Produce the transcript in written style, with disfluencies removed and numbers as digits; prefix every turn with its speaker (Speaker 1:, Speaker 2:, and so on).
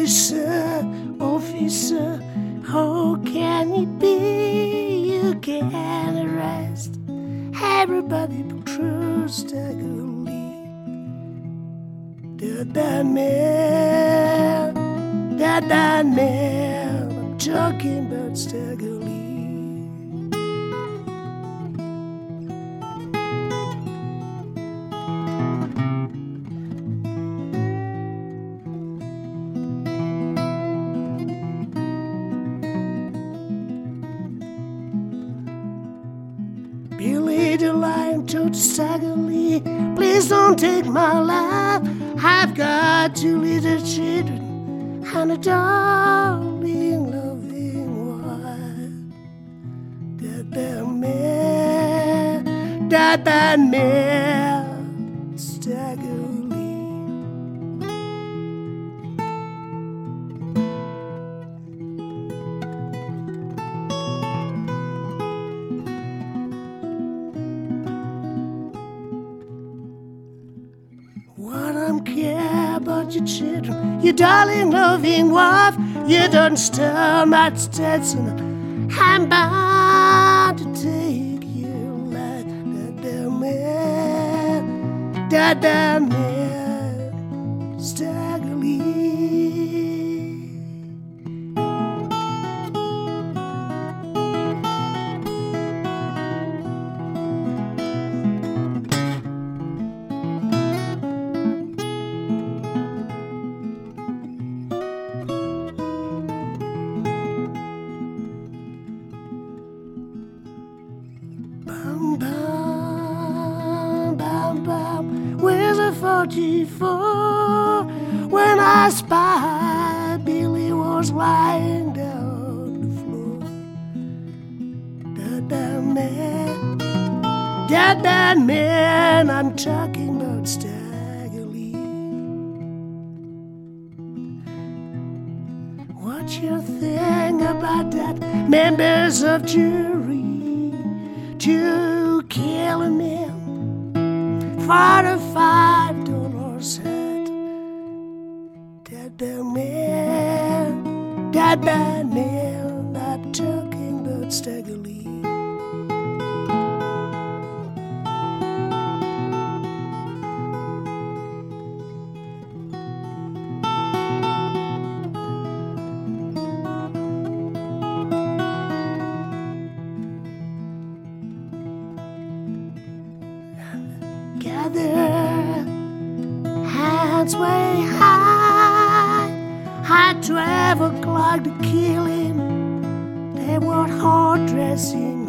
Speaker 1: Officer, officer, how can it be you can arrest everybody but true Stagger Lee? That man, I'm talking about Stagger Lee. Billy the Lion told Stagger Lee, please don't take my life. I've got 2 little children and a darling, loving wife. That man, Stagger Lee. What I'm care about your children, your darling, loving wife. You don't stir my Stetson. I'm bound to take your life. That man, Stagger Lee. Bam, bam, bam, bam. Where's a 44? When I spied Billy was lying down the floor. That man, I'm talking about Stagger Lee. What you think about that? Members of jury to kill a man for a $5 set. That man, I'm talking about Stagger Lee. Gather hands way high at 12 o'clock to kill him. They were hard dressing